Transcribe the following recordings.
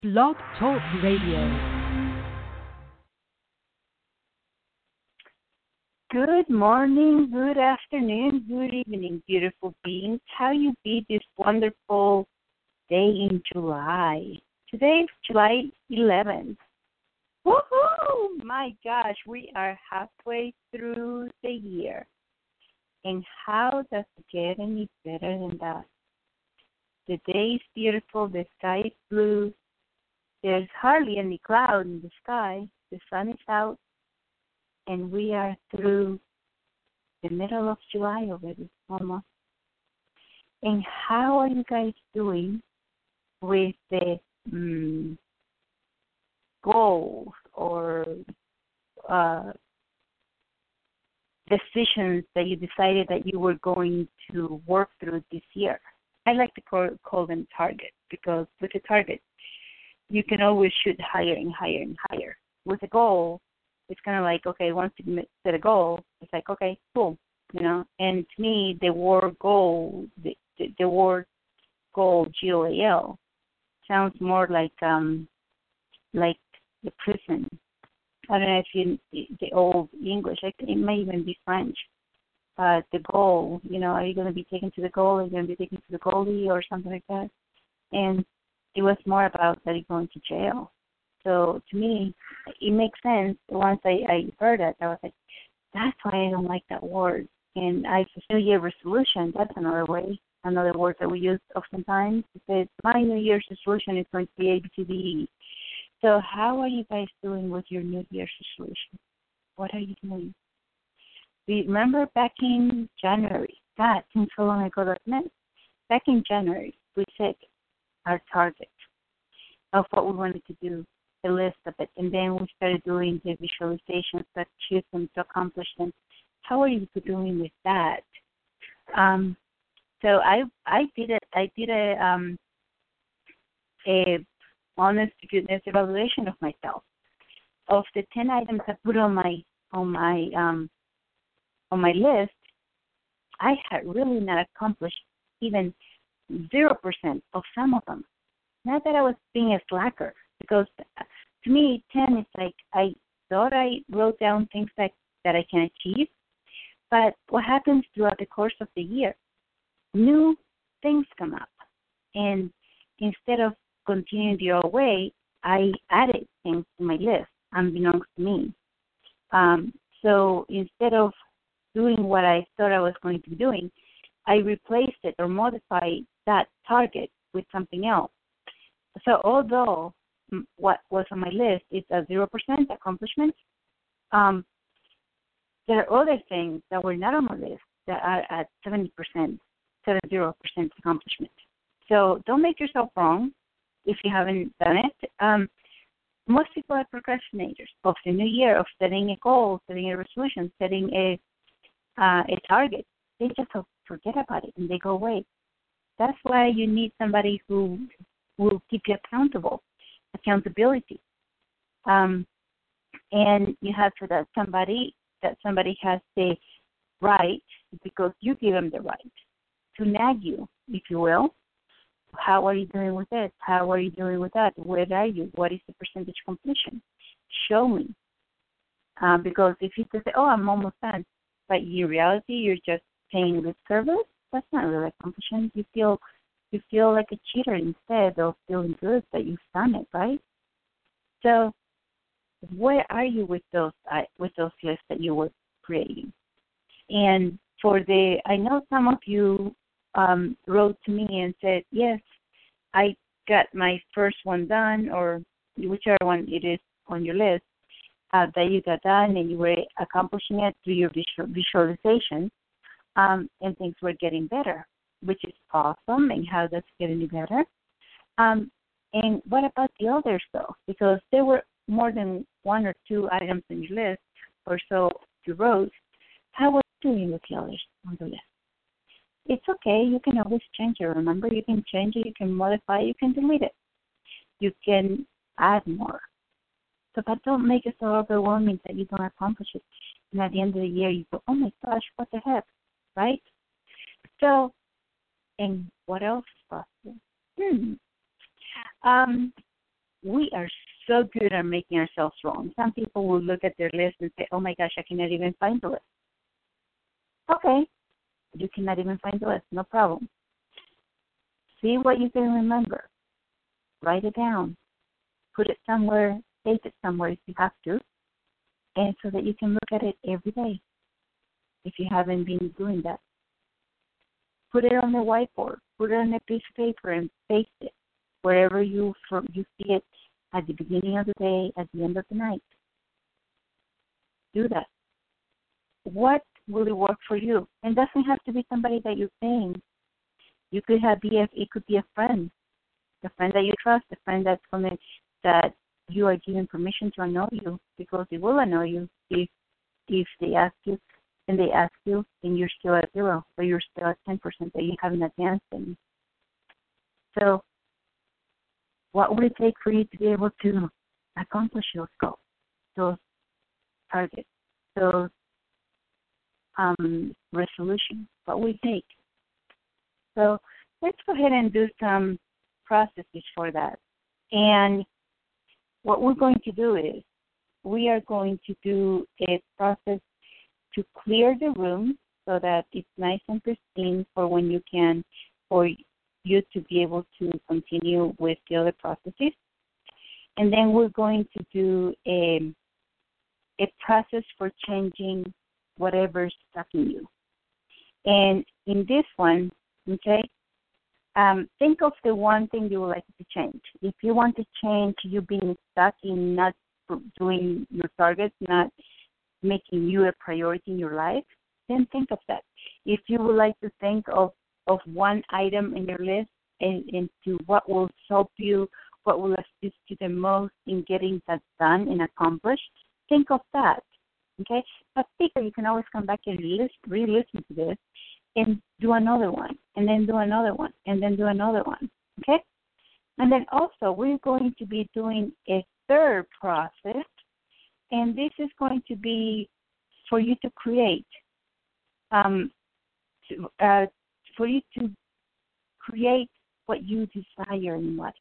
Blog Talk Radio. Good morning, good afternoon, good evening, beautiful beings. How you be this wonderful day in July? Today is July 11th. Woohoo! My gosh, we are halfway through the year. And how does it get any better than that? The day is beautiful, the sky is blue, there's hardly any cloud in the sky, the sun is out, and we are through the middle of July already, almost. And how are you guys doing with the goals or decisions that you decided that you were going to work through this year? I like to call them targets, because with a target, you can always shoot higher and higher and higher. With a goal, it's kind of like, okay, once you set a goal, it's like, okay, cool, you know. And to me, the word goal, the word goal, GOAL, sounds more like the prison. I don't know if the old English, it may even be French. But the goal, you know, are you going to be taken to the goal? Are you going to be taken to the goalie or something like that? And it was more about that you're going to jail. So to me, it makes sense. Once I heard it, I was like, that's why I don't like that word. And I New Year resolution, that's another way, another word that we use oftentimes. It says, my New Year's resolution is going to be A, B, C, D, E. So how are you guys doing with your New Year's resolution? What are you doing? Remember back in January, God, seems so long ago, doesn't it? Back in January, we set our target of what we wanted to do, the list of it, and then we started doing the visualizations that choose them to accomplish them. How are you doing with that? So I did a honest to goodness evaluation of myself. Of the 10 items I put on my list, I had really not accomplished even 0% of some of them. Not that I was being a slacker, because to me, 10 is like I thought I wrote down things that I can achieve, but what happens throughout the course of the year? New things come up, and instead of continuing the old way, I added things to my list, unbeknownst to me. So instead of doing what I thought I was going to be doing, I replaced it or modified that target with something else. So although what was on my list is a 0% accomplishment, there are other things that were not on my list that are at 70% accomplishment. So don't make yourself wrong if you haven't done it. Most people are procrastinators of the new year, of setting a goal, setting a resolution, setting a target. They just forget about it and they go away. That's why you need somebody who will keep you accountability. And you have to that somebody has the right, because you give them the right to nag you, if you will. How are you doing with it? How are you doing with that? Where are you? What is the percentage completion? Show me. Because if you just say, oh, I'm almost done, but in reality you're just paying lip service, that's not really accomplishment. You feel like a cheater instead of feeling good that you've done it, right? So where are you with those lists that you were creating? And I know some of you wrote to me and said, yes, I got my first one done, or whichever one it is on your list that you got done, and you were accomplishing it through your visualization, and things were getting better, which is awesome. And how does it get any better? And what about the others, though? Because there were more than one or two items on your list, or so you wrote. How are you doing with the others on the list? It's okay. You can always change it. Remember, you can change it, you can modify it, you can delete it. You can add more. So, but don't make it so overwhelming that you don't accomplish it. And at the end of the year, you go, oh my gosh, what the heck, right? So, and what else is possible? we are so good at making ourselves wrong. Some people will look at their list and say, oh my gosh, I cannot even find the list. Okay, you cannot even find the list, no problem. See what you can remember. Write it down. Put it somewhere, save it somewhere if you have to, and so that you can look at it every day if you haven't been doing that. Put it on the whiteboard. Put it on a piece of paper and paste it wherever you see it, at the beginning of the day, at the end of the night. Do that. What will work for you? And it doesn't have to be somebody that you're paying. You could it could be a friend that you trust, a friend that you are giving permission to annoy you, because they will annoy you if they ask you, and you're still at 0, or you're still at 10%, that you haven't advanced any. So what would it take for you to be able to accomplish those goals, those targets, those resolutions? What would it take? So let's go ahead and do some processes for that. And what we're going to do is we are going to do a process to clear the room so that it's nice and pristine for you to be able to continue with the other processes. And then we're going to do a process for changing whatever's stuck in you. And in this one, okay, think of the one thing you would like to change. If you want to change you being stuck in not doing your targets, not making you a priority in your life, then think of that. If you would like to think of one item in your list and to what will help you, what will assist you the most in getting that done and accomplished, think of that. Okay? But speaker, you can always come back and re-listen to this and do another one, and then do another one, and then do another one. Okay? And then also we're going to be doing a third process, and this is going to be for you to create, for you to create what you desire in life.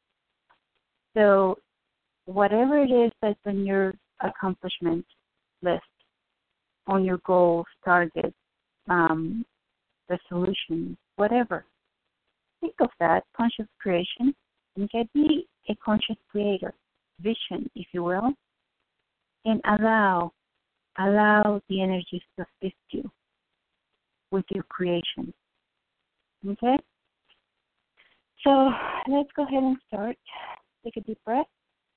So whatever it is that's on your accomplishment list, on your goals, targets, resolutions, whatever, think of that conscious creation, and be a conscious creator, vision, if you will, and allow the energies to assist you with your creation. Okay? So let's go ahead and start. Take a deep breath.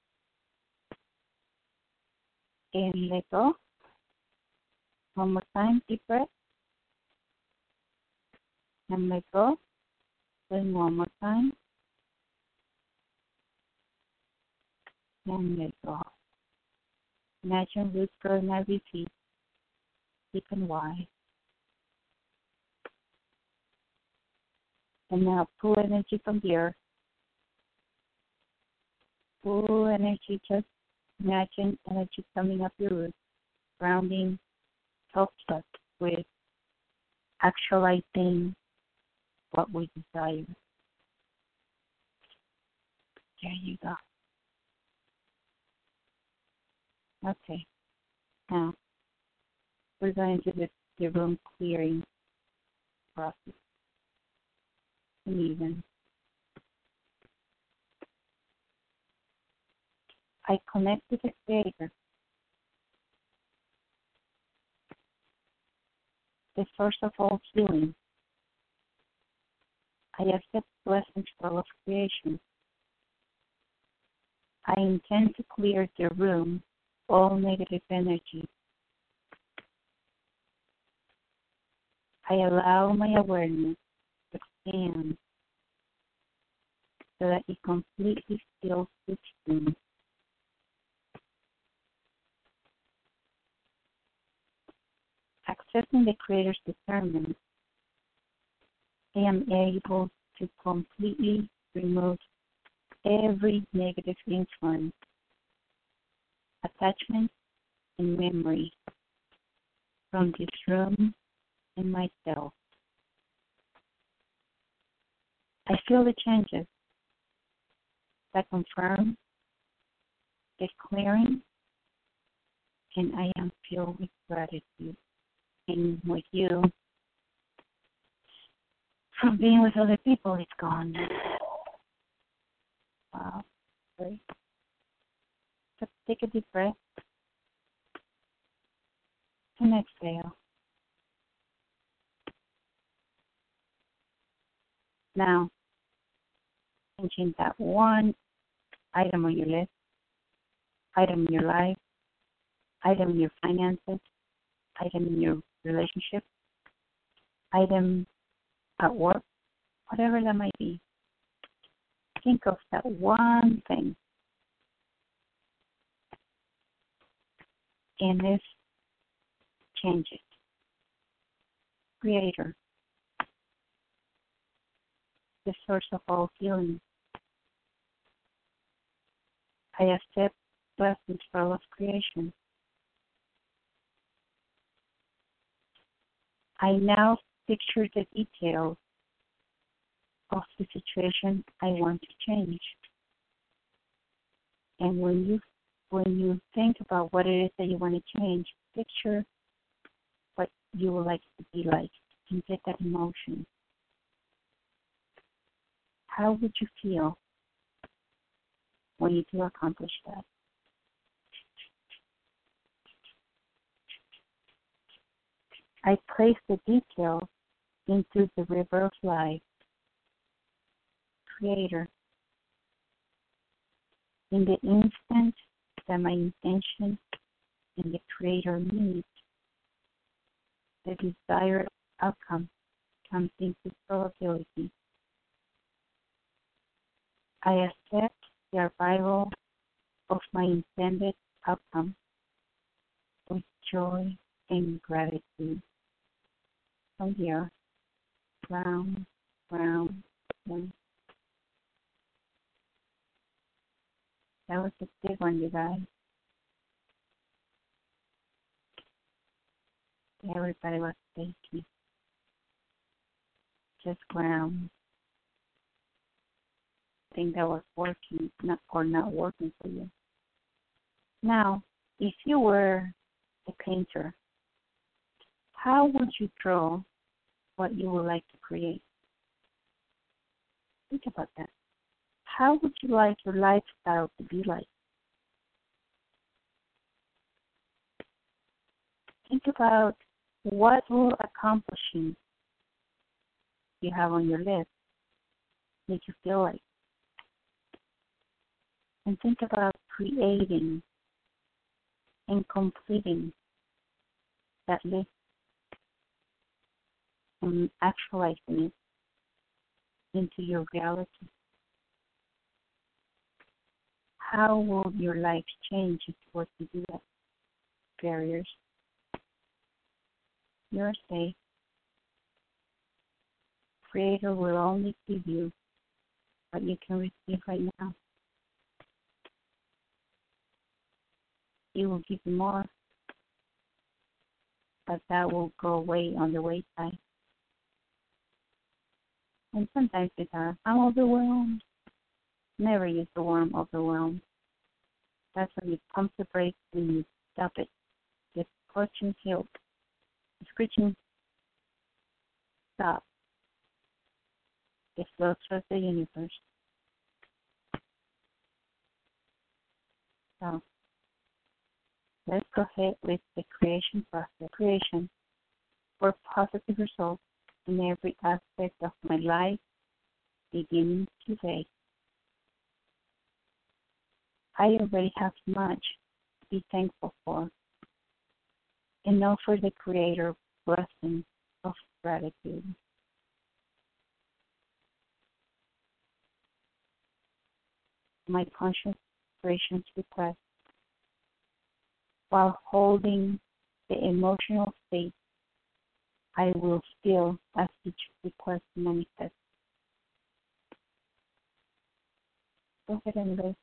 And let go. One more time, deep breath. And let go. Then one more time. And let go. Imagine roots growing out of your feet, deep and wide. And now pull energy from the earth. Pull energy, just imagine energy coming up your roots, grounding, helps us with actualizing what we desire. There you go. Okay. Now, we're going to do the room clearing process. And even I connect with the Creator, the source of all healing. I accept blessings for all of creation. I intend to clear the room, all negative energy. I allow my awareness to expand so that it completely fills this room. Accessing the Creator's discernment, I am able to completely remove every negative influence, attachment, and memory from this room and myself. I feel the changes that confirm declaring, and I am filled with gratitude. And with you, from being with other people, it's gone. Wow. Great. So take a deep breath and exhale. Now, mention that one item on your list, item in your life, item in your finances, item in your relationship, item at work, whatever that might be. Think of that one thing. And this changes. Creator, the source of all healing. I accept blessings for all of creation. I now picture the details of the situation I want to change. And when you think about what it is that you want to change, picture what you would like to be like and get that emotion. How would you feel when you do accomplish that? I place the details into the river of life. Creator, in the instant that my intention and the Creator meet, the desired outcome comes into probability. I accept the arrival of my intended outcome with joy and gratitude. From here, round, round, round. That was a big one, you guys. Everybody was shaky. Just ground. Thing that was working not working for you. Now, if you were a painter, how would you draw what you would like to create? Think about that. How would you like your lifestyle to be like? Think about what will accomplishing you have on your list make you feel like. And think about creating and completing that list and actualizing it into your reality. How will your life change if you were to do that? Barriers. You're safe. Creator will only give you what you can receive right now. He will give you more, but that will go away on the wayside. And sometimes it's I'm overwhelmed. Never use the word overwhelmed. That's when you pump the brakes and you stop it. Just push and tilt. Screeching. Stop. Just flow through the universe. So, let's go ahead with the creation process. Creation for positive results in every aspect of my life beginning today. I already have much to be thankful for, and offer the Creator blessing of gratitude. My conscious creation's request, while holding the emotional state, I will feel as each request manifests. Go ahead and list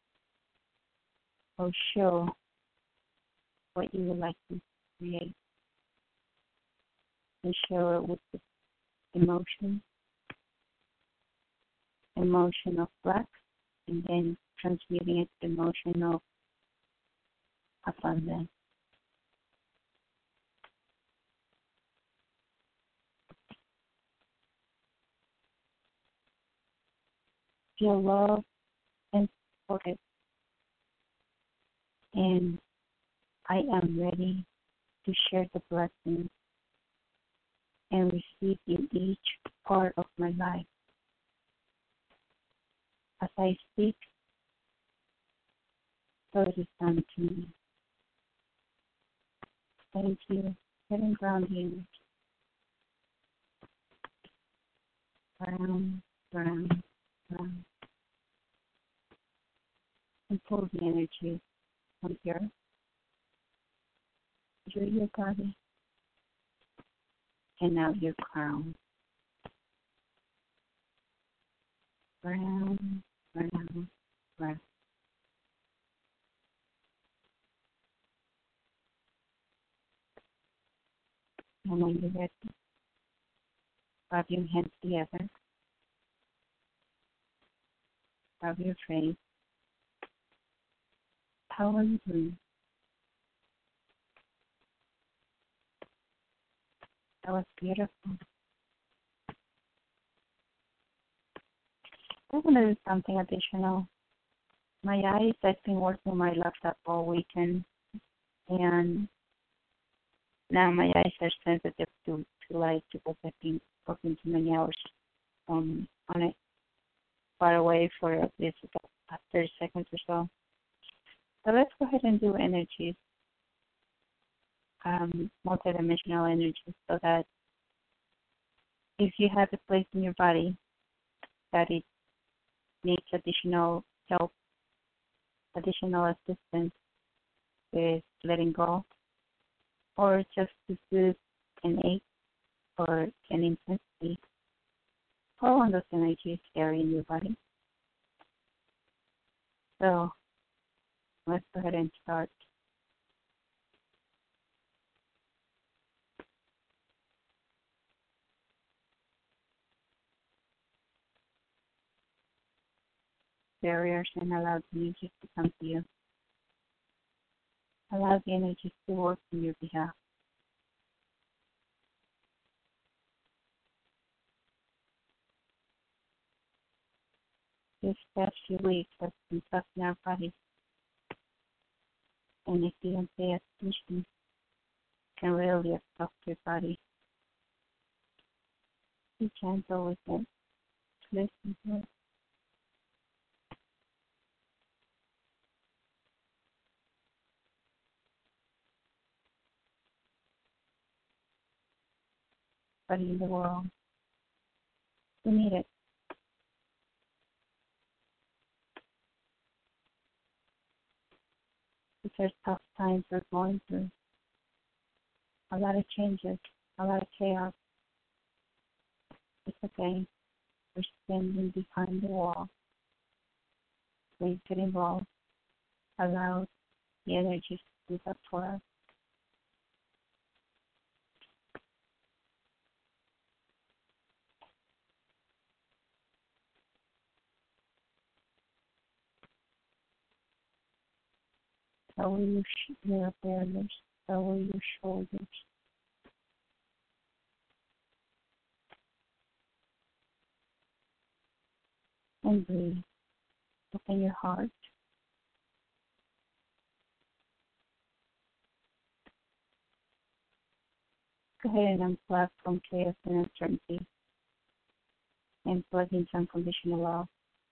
or show what you would like to create. And show it with the emotion of black, and then transmuting it to emotion of abundance. Feel love and supported. And I am ready to share the blessings and receive in each part of my life. As I speak, so it is done to me. Thank you. Getting grounding. Ground, ground, ground. And pull the energy from here through your body and out your crown. Ground, ground, ground. And when you're ready, rub your hands together. Rub your face. How are you doing? That was beautiful. I'm going to do something additional. My eyes, I've been working on my laptop all weekend, and now my eyes are sensitive to light because I've been working too many hours on it, far away for at least about 30 seconds or so. So let's go ahead and do energies, multidimensional energies, so that if you have a place in your body that it needs additional help, additional assistance with letting go, or just to soothe an ache or an intensity, all of those energies there in your body. So let's go ahead and start. Barriers and allow the energies to come to you. Allow the energies to work on your behalf. This past few weeks has been tough in our bodies, and if you don't pay attention, it can really affect your body. Be gentle with it. Listen to it. But in the world, we need it. Because tough times we're going through. A lot of changes, a lot of chaos. It's okay. We're standing behind the wall. Please get involved. Allow the energies to do that for us. Lower your awareness, lower your shoulders. And breathe. Open your heart. Go ahead and unplug from chaos and uncertainty and plug in unconditional love.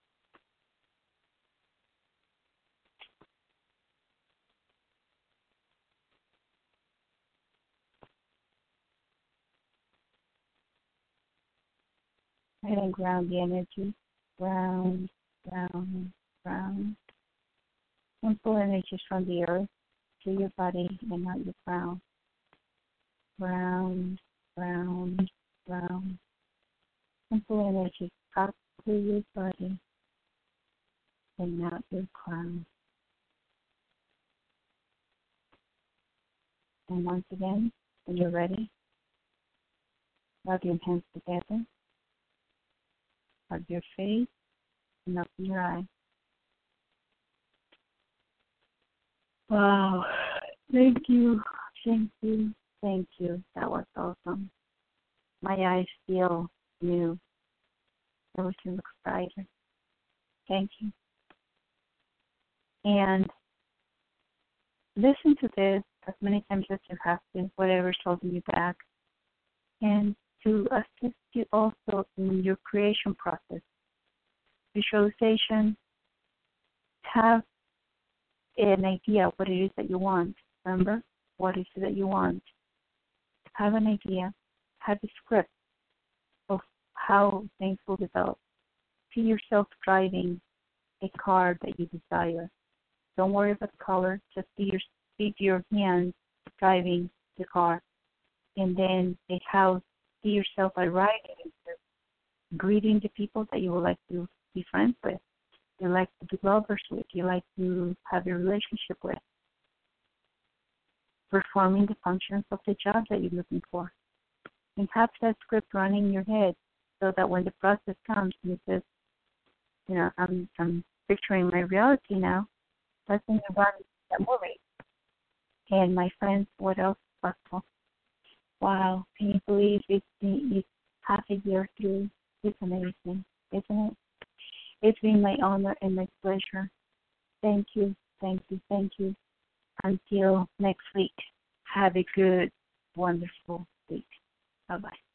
Go ahead and ground the energy. Ground, ground, ground. And pull energies from the earth to your body and out your crown. Ground, ground, ground. And pull energies up through your body and out your crown. And once again, when you're ready, rub your hands together, rub your face, and open your eyes. Wow, Thank you. Thank you. Thank you. That was awesome. My eyes feel new. Everything looks brighter. Thank you. And listen to this as many times as you have to, whatever's holding you back. And to assist you also in your creation process. Visualization, have an idea of what it is that you want. Remember, what is it that you want? Have an idea. Have a script of how things will develop. See yourself driving a car that you desire. Don't worry about the color. Just see your hands driving the car. And then a house. See yourself arriving into greeting the people that you would like to be friends with, you like to be lovers with, you like to have a relationship with, performing the functions of the job that you're looking for. And have that script running in your head so that when the process comes and it says, I'm picturing my reality now, that's when you run that movie. And my friends, what else is possible? Wow, can you believe it's half a year through? It's amazing, isn't it? It's been my honor and my pleasure. Thank you, thank you, thank you. Until next week, have a good, wonderful week. Bye-bye.